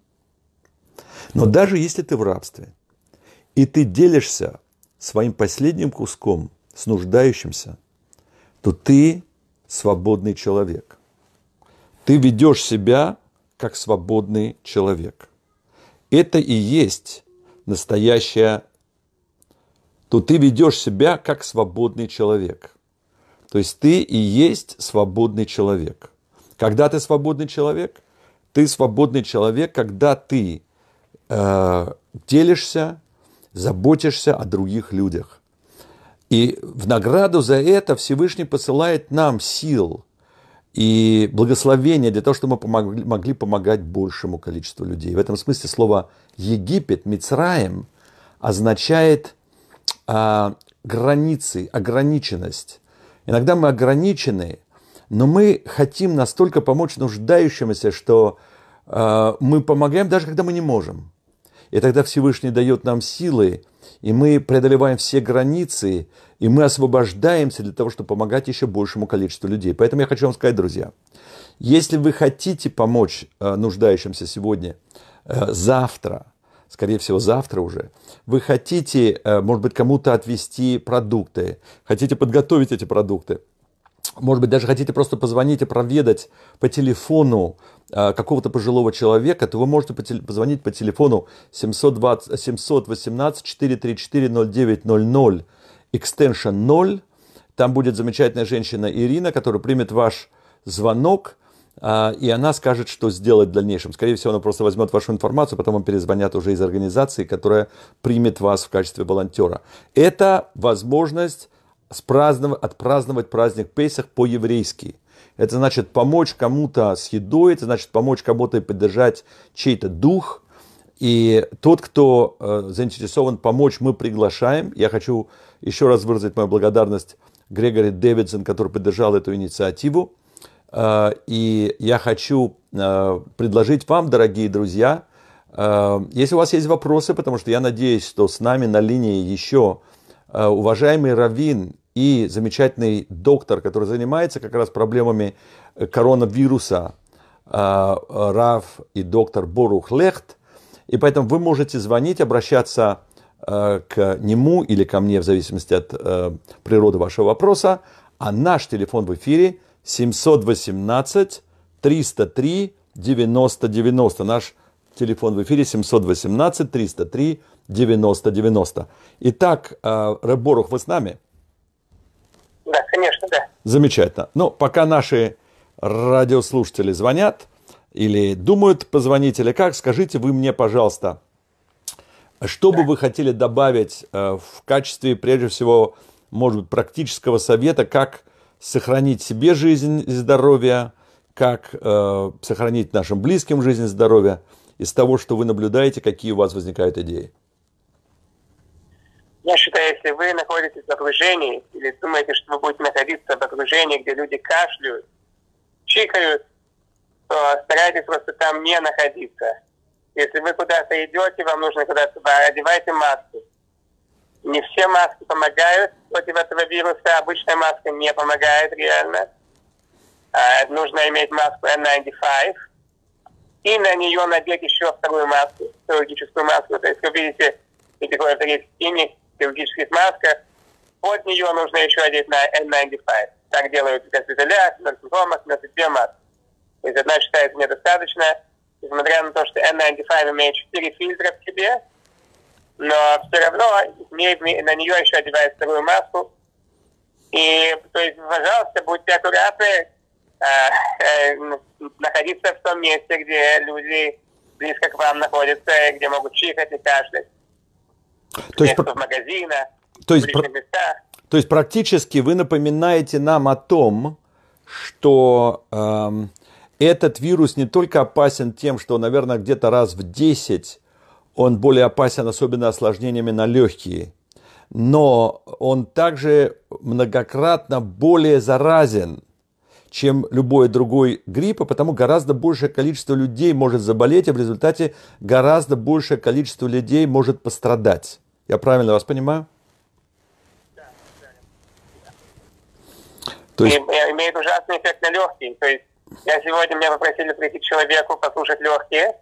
[SPEAKER 1] Но даже если ты в рабстве, и ты делишься своим последним куском с нуждающимся, то ты свободный человек. Ты ведешь себя как свободный человек. Это и есть настоящее, то ты ведешь себя как свободный человек. То есть ты и есть свободный человек. Когда ты свободный человек? Ты свободный человек, когда ты э, делишься, заботишься о других людях. И в награду за это Всевышний посылает нам сил и благословение для того, чтобы мы помогли, могли помогать большему количеству людей. В этом смысле слово Египет, Мицраим, означает а, границы, ограниченность. Иногда мы ограничены, но мы хотим настолько помочь нуждающимся, что а, мы помогаем, даже когда мы не можем. И тогда Всевышний дает нам силы, и мы преодолеваем все границы, и мы освобождаемся для того, чтобы помогать еще большему количеству людей. Поэтому я хочу вам сказать, друзья, если вы хотите помочь э, нуждающимся сегодня, э, завтра, скорее всего, завтра уже, вы хотите, э, может быть, кому-то отвезти продукты, хотите подготовить эти продукты, может быть, даже хотите просто позвонить и проведать по телефону э, какого-то пожилого человека, то вы можете по теле- позвонить по телефону семьсот двадцать, семьсот восемнадцать четыреста тридцать четыре ноль девять ноль ноль, экстеншн ноль. Там будет замечательная женщина Ирина, которая примет ваш звонок, э, и она скажет, что сделать в дальнейшем. Скорее всего, она просто возьмет вашу информацию, потом вам перезвонят уже из организации, которая примет вас в качестве волонтера. Это возможность Спразднов... отпраздновать праздник Песах по-еврейски. Это значит помочь кому-то с едой, это значит помочь кому-то и поддержать чей-то дух. И тот, кто э, заинтересован помочь, мы приглашаем. Я хочу еще раз выразить мою благодарность Грегори Дэвидсон, который поддержал эту инициативу. Э, и я хочу э, предложить вам, дорогие друзья, э, если у вас есть вопросы, потому что я надеюсь, что с нами на линии еще э, уважаемый раввин и замечательный доктор, который занимается как раз проблемами коронавируса, Рав и доктор Борух Лехт. И поэтому вы можете звонить, обращаться к нему или ко мне, в зависимости от природы вашего вопроса. А наш телефон в эфире семьсот восемнадцать триста три девяносто девяносто. Наш телефон в эфире семьсот восемнадцать триста три девяносто девяносто. Итак, Рав Борух, вы с нами?
[SPEAKER 2] Да, конечно, да.
[SPEAKER 1] Замечательно. Ну, пока наши радиослушатели звонят или думают позвонить, или как, скажите вы мне, пожалуйста, что бы вы хотели добавить э, в качестве, прежде всего, может быть, практического совета, как сохранить себе жизнь и здоровье, как э, сохранить нашим близким жизнь и здоровье, из того, что вы наблюдаете, какие у вас возникают идеи?
[SPEAKER 2] Я считаю, если вы находитесь в окружении, или думаете, что вы будете находиться в окружении, где люди кашляют, чихают, то старайтесь просто там не находиться. Если вы куда-то идете, вам нужно куда-то, одевайте маску. Не все маски помогают против этого вируса, обычная маска не помогает реально. А, нужно иметь маску эн девяносто пять и на нее надеть еще вторую маску, хирургическую маску. То есть вы видите, и такое в синих хирургических масках, под нее нужно еще одеть на эн девяносто пять. Так делают в госпиталях, в наркомах, на две маски. То есть одна считается недостаточно, несмотря на то, что эн девяносто пять имеет четыре фильтра в себе, но все равно на нее еще одевают вторую маску. И, то есть, пожалуйста, будьте аккуратны, э, э, находиться в том месте, где люди близко к вам находятся, где могут чихать и кашлять.
[SPEAKER 1] То есть,
[SPEAKER 2] в магазинах,
[SPEAKER 1] то есть,
[SPEAKER 2] в личных местах.
[SPEAKER 1] То есть практически вы напоминаете нам о том, что эм, этот вирус не только опасен тем, что, наверное, где-то раз в десять он более опасен, особенно осложнениями на легкие, но он также многократно более заразен, чем любой другой грипп, и потому гораздо большее количество людей может заболеть, и в результате гораздо большее количество людей может пострадать. Я правильно вас понимаю?
[SPEAKER 2] Да, да.
[SPEAKER 1] То есть...
[SPEAKER 2] И, имеет ужасный эффект на легкие. То есть я сегодня, меня попросили прийти к человеку, послушать легкие,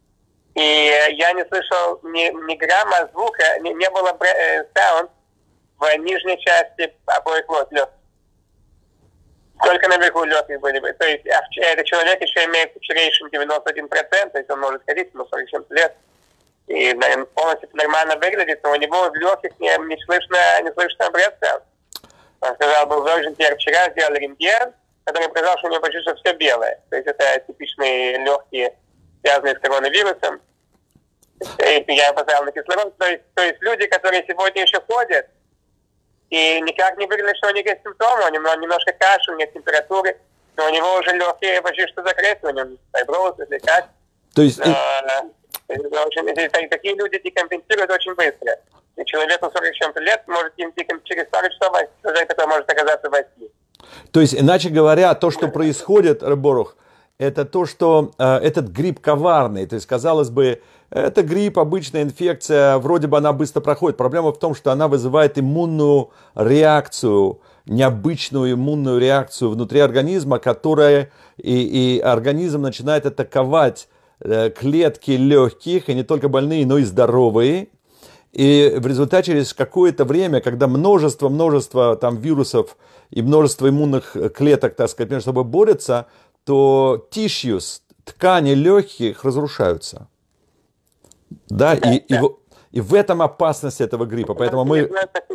[SPEAKER 2] и я не слышал ни, ни грамма звука, не, не было э, саунд в нижней части обоих легких. Только наверху легких были бы. То есть этот человек еще имеет saturation девяносто один процент, то есть он может ходить, ему сорок семь лет. И полностью нормально выглядит, но у него в легких не, не слышно, не слышно образца. Он сказал, был Virgin Care, вчера сделали рентген, который показал, что у него почти что все белое. То есть это типичные легкие, связанные с коронавирусом. И я поставил на кислород. То есть, то есть люди, которые сегодня еще ходят, и никак не выглядит, что у них есть симптомы, у него немножко кашель, нет температуры, но у него уже легкие почти что закрыты, у него фиброз, или как.
[SPEAKER 1] То есть...
[SPEAKER 2] А, очень, такие люди декомпенсируют очень быстро. И человеку сорок с чем-то лет может им через пару часов человек такой может оказаться в России.
[SPEAKER 1] То есть, иначе говоря, то, что происходит, Рыборух, это то, что э, этот грипп коварный. То есть, казалось бы, это грипп, обычная инфекция, вроде бы она быстро проходит. Проблема в том, что она вызывает иммунную реакцию, необычную иммунную реакцию внутри организма, которая и, и организм начинает атаковать э, клетки легких, и не только больные, но и здоровые. И в результате через какое-то время, когда множество-множество там вирусов и множество иммунных клеток, так сказать, между собой борются, то tissues, ткани легких разрушаются. Да, и, и, в, и в этом опасность этого гриппа. Поэтому мы...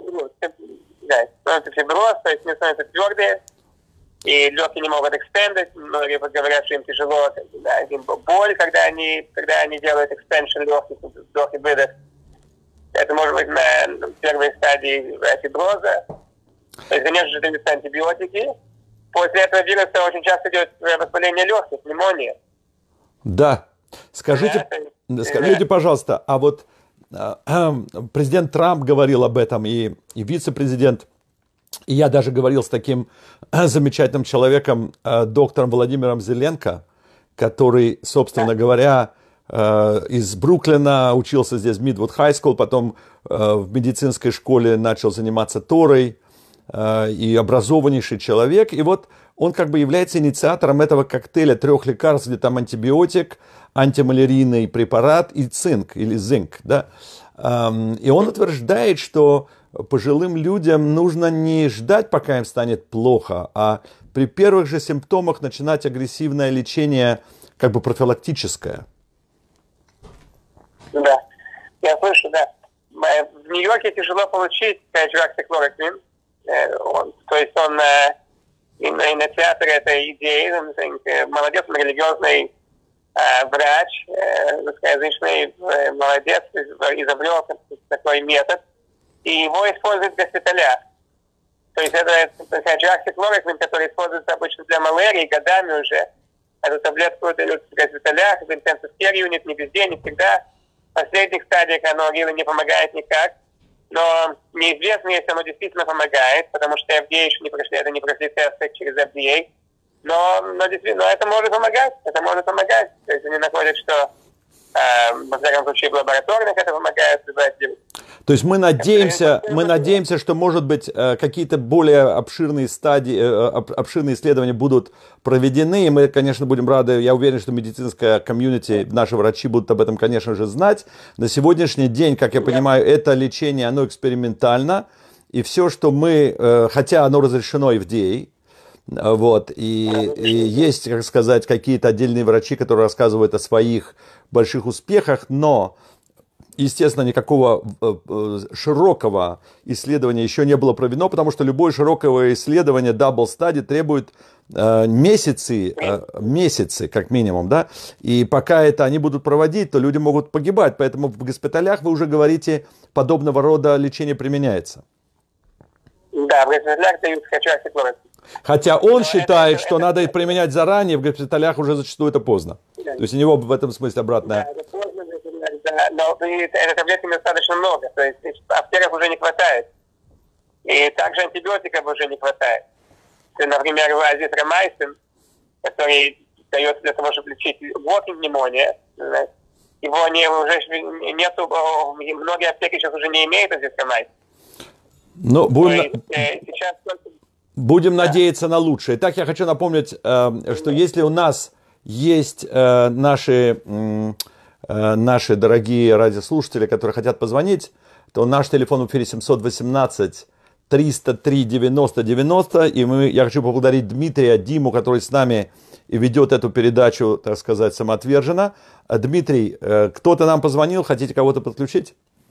[SPEAKER 2] Да, становится фиброз, то есть не становятся твердые, и легкие не могут экспендить, многие говорят, что им тяжело, да, им боль, когда они, когда они делают экспеншн легких, вдох и выдох. Это может быть на первой стадии фиброза. То есть, конечно же, даются антибиотики. После этого вируса очень часто идет воспаление легких, пневмония.
[SPEAKER 1] Да. Скажите,
[SPEAKER 2] да,
[SPEAKER 1] скажите, пожалуйста, а вот э, э, президент Трамп говорил об этом, и, и вице-президент, и я даже говорил с таким э, замечательным человеком, э, доктором Владимиром Зеленко, который, собственно да. говоря, из Бруклина, учился здесь в Midwood High School, потом в медицинской школе начал заниматься Торой, и образованнейший человек. И вот он как бы является инициатором этого коктейля трех лекарств, где там антибиотик, антималярийный препарат и цинк, или зинк. Да? И он утверждает, что пожилым людям нужно не ждать, пока им станет плохо, а при первых же симптомах начинать агрессивное лечение, как бы профилактическое.
[SPEAKER 2] Да, я слышу, да. В Нью-Йорке тяжело получить гидроксиклороквин. Он, то есть он э, инициатор этой идеи, он, молодец, он религиозный э, врач, э, русскоязычный, э, молодец, изобрел такой метод, и его используют в госпиталях. То есть это гидроксиклороквин, который используется обычно для малярии годами уже. Эту таблетку дают в госпиталях, в intensive care unit, не везде, не всегда. В последних стадиях оно не помогает никак, но неизвестно, если оно действительно помогает, потому что эф ди эй еще не прошли, это не прошли тесты через эф ди эй, но, но действительно, но это может помогать, это может помогать, то есть они находят, что э, во всяком случае в лабораториях это помогает создать вирус.
[SPEAKER 1] То есть мы надеемся, мы надеемся, что, может быть, какие-то более обширные стадии, обширные исследования будут проведены, и мы, конечно, будем рады, я уверен, что медицинская комьюнити, наши врачи будут об этом, конечно же, знать. На сегодняшний день, как я понимаю, это лечение, оно экспериментально, и все, что мы, хотя оно разрешено эф ди эй, вот, и, и есть, как сказать, какие-то отдельные врачи, которые рассказывают о своих больших успехах, но... Естественно, никакого широкого исследования еще не было проведено, потому что любое широкое исследование double study требует э, месяцы, э, месяцы как минимум, да, и пока это они будут проводить, то люди могут погибать, поэтому в госпиталях, вы уже говорите, подобного рода лечение применяется.
[SPEAKER 2] Да, в госпиталях дают гидроксиклороквин.
[SPEAKER 1] Хотя он Но считает, это, что это, надо их применять заранее, в госпиталях уже зачастую это поздно. Да. То есть у него в этом смысле обратная...
[SPEAKER 2] Да, это поздно, да, но этой таблетки достаточно много, то есть аптеков уже не хватает. И также антибиотиков уже не хватает. Например, азитромайсин, который дается для того, чтобы лечить walking pneumonia, его не, уже нету, многие аптеки сейчас уже не имеют азитромайсин.
[SPEAKER 1] Ну, будем,
[SPEAKER 2] есть, э, сейчас только...
[SPEAKER 1] будем
[SPEAKER 2] да.
[SPEAKER 1] надеяться на лучшее. Итак, я хочу напомнить, э, что если у нас есть э, наши... Э, наши дорогие радиослушатели, которые хотят позвонить, то наш телефон в эфире семь один восемь триста три девяносто девяносто. И мы, я хочу поблагодарить Дмитрия, Диму, который с нами и ведет эту передачу, так сказать, самоотверженно. Дмитрий, кто-то нам позвонил, хотите кого-то подключить?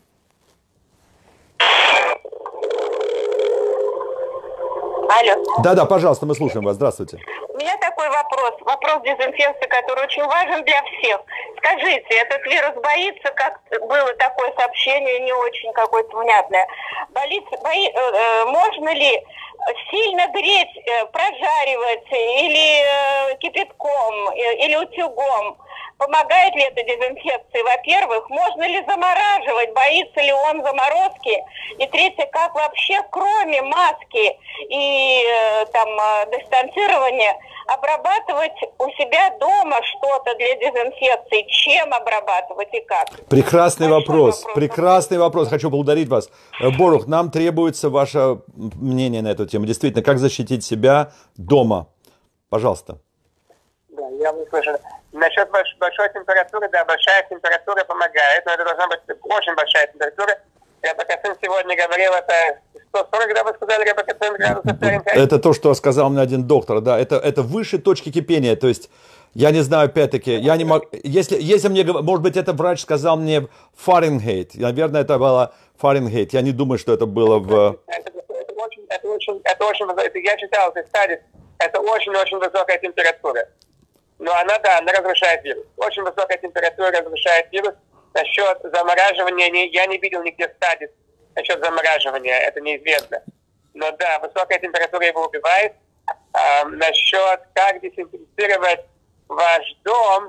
[SPEAKER 9] Алло.
[SPEAKER 1] Да-да, пожалуйста, мы слушаем вас. Здравствуйте.
[SPEAKER 9] У меня такой вопрос. Вопрос дезинфекции, который очень важен для всех. Скажите, этот вирус боится, как было такое сообщение, не очень какое-то внятное. Боится, бои, э, можно ли сильно греть, э, прожаривать или э, кипятком, э, или утюгом. Помогает ли это дезинфекции? Во-первых, можно ли замораживать, боится ли он заморозки? И третье, как вообще, кроме маски и э, там э, дистанцирования, обрабатывать у себя дома что-то для дезинфекции? Чем обрабатывать и как?
[SPEAKER 1] Прекрасный
[SPEAKER 9] Большой
[SPEAKER 1] вопрос,
[SPEAKER 9] вопрос.
[SPEAKER 1] прекрасный вопрос. Хочу поблагодарить вас. Э, Борух, нам требуется ваше мнение на эту тему. Действительно, как защитить себя дома? Пожалуйста.
[SPEAKER 2] Да, я вас слышу. Насчет больш- большой температуры, да, большая температура помогает, но это должна быть очень большая температура. Ребекацин сегодня говорил, это сто сорок, да, вы сказали, Ребекацин градусов Фahrenheit?
[SPEAKER 1] Это то, что сказал мне один доктор, да, это, это выше точки кипения, то есть, я не знаю, опять-таки, я не могу, если, если мне, говор- может быть, это врач сказал мне Фahrenheit, наверное, это было Фahrenheit, я не думаю, что это было в...
[SPEAKER 2] Это, это очень, это очень, это очень, это я читал, это стадис, это очень-очень высокая температура. Но она, да, она разрушает вирус. Очень высокая температура разрушает вирус. Насчет замораживания, не, я не видел нигде стадий насчет замораживания, это неизвестно. Но да, высокая температура его убивает. А, насчет как дезинфицировать ваш дом,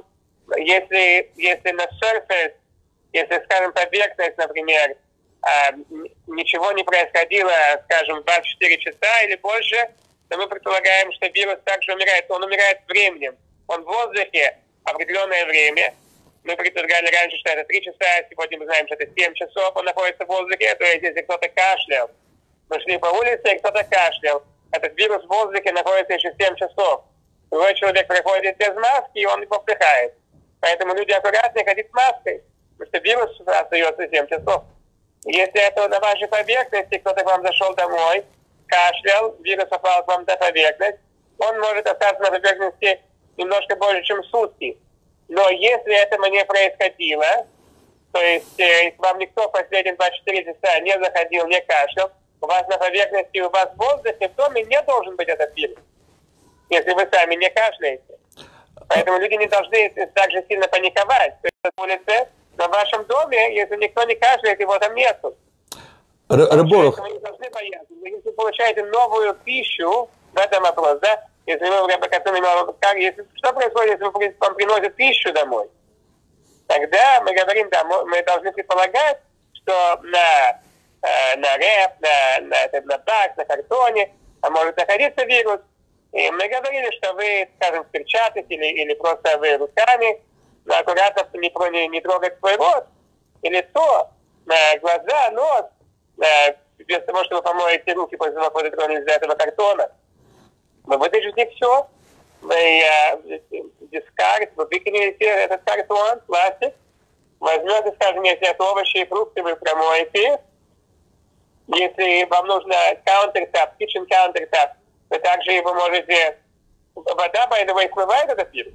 [SPEAKER 2] если, если на surface, если, скажем, поверхность, например, а, ничего не происходило, скажем, двадцать четыре часа или больше, то мы предполагаем, что вирус также умирает. Он умирает временем. Он в воздухе определенное время. Мы предполагали раньше, что это три часа, сегодня мы знаем, что это семь часов он находится в воздухе. То есть, если кто-то кашлял, мы шли по улице, и кто-то кашлял, этот вирус в воздухе находится еще семь часов. Другой человек приходит без маски, и он его вдыхает. Поэтому люди аккуратнее ходят с маской, потому что вирус остается семь часов. Если это на вашей поверхности, кто-то к вам зашел домой, кашлял, вирус попал к вам на поверхность, он может остаться на поверхности немножко больше, чем сутки. Но если этого не происходило, то есть э, вам никто в последние двадцать четыре часа не заходил, не кашлял, у вас на поверхности, у вас в воздухе, в доме не должен быть этот вирус, если вы сами не кашляете. Поэтому люди не должны так же сильно паниковать. То есть на улице, на вашем доме, если никто не кашляет, его там нету.
[SPEAKER 1] Борух,
[SPEAKER 2] Вы не должны бояться. Если вы получаете новую пищу, в этом вопрос, да? Если вы, как, если, что происходит, если вам приносят пищу домой? Тогда мы говорим, да, мы должны предполагать, что на, на рэп, на, на, на бак, на картоне может находиться вирус. И мы говорили, что вы, скажем, в перчатках или, или просто вы руками, но аккуратно не, не, не трогать свой рот и лицо, глаза, нос, без того, чтобы помоете руки после того, как вы дотронулись до этого картона. Вы вытащите все, вы э, дискард, вы выкинете этот картон, пластик, возьмете, скажем, если это овощи и фрукты, вы промоете. Если вам нужно countertop, kitchen countertop, вы также его можете... Вода, by the way, смывает этот вирус.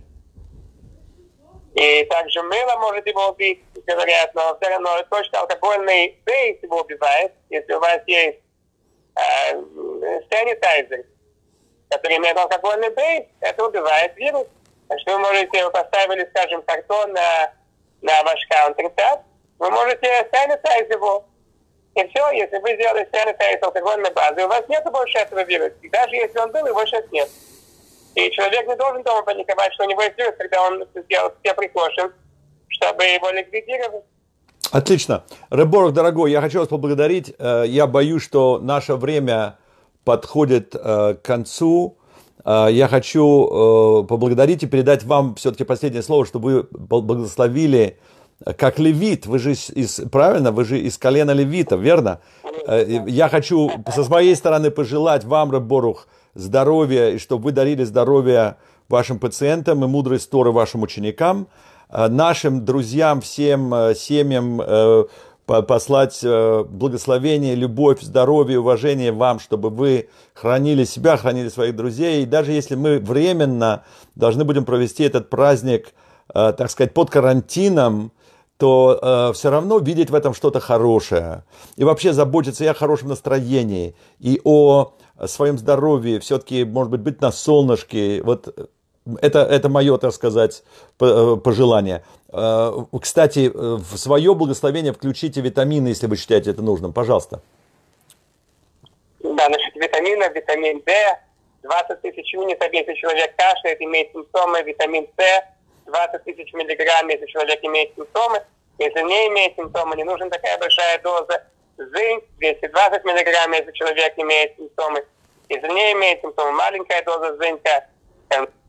[SPEAKER 2] И также мыло может его убить, говорят, но все равно точно алкогольный бейс его убивает, если у вас есть э, санитайзер, который имеет алкогольный бейс, это убивает вирус. Так что вы можете, вы поставили, скажем, картон на, на ваш countertop, вы можете санитайз его. И все, если вы сделали санитайз алкогольной базы, у вас нет больше этого вируса. И даже если он был, его сейчас нет. И человек не должен дома паниковать, что у него есть вирус, когда он сделал все precautions, чтобы его ликвидировать.
[SPEAKER 1] отлично. Борух, дорогой, я хочу вас поблагодарить. Я боюсь, что наше время подходит к концу. Я хочу поблагодарить и передать вам все-таки последнее слово, чтобы вы благословили как левит. Вы же из, правильно, вы же из колена левита, верно? Я хочу со своей стороны пожелать вам, Борух, здоровья, и чтобы вы дарили здоровье вашим пациентам и мудрые сторы вашим ученикам, нашим друзьям, всем семьям послать благословение, любовь, здоровье, уважение вам, чтобы вы хранили себя, хранили своих друзей. И даже если мы временно должны будем провести этот праздник, так сказать, под карантином, то все равно видеть в этом что-то хорошее. И вообще заботиться и о хорошем настроении, и о своем здоровье, все-таки, может быть, быть на солнышке. Вот это, это мое, так сказать, пожелание. Кстати, в свое благословение включите витамины, если вы считаете это нужным. Пожалуйста.
[SPEAKER 2] Да, Да, насчет витамина, витамин D, двадцать тысяч юнитов, если человек кашляет, имеет симптомы, витамин С, двадцать тысяч миллиграмм, если человек имеет симптомы. Если не имеет симптомы, не нужна такая большая доза. Зинк, двести двадцать миллиграмм, если человек имеет симптомы. Если не имеет симптомы, маленькая доза зинка.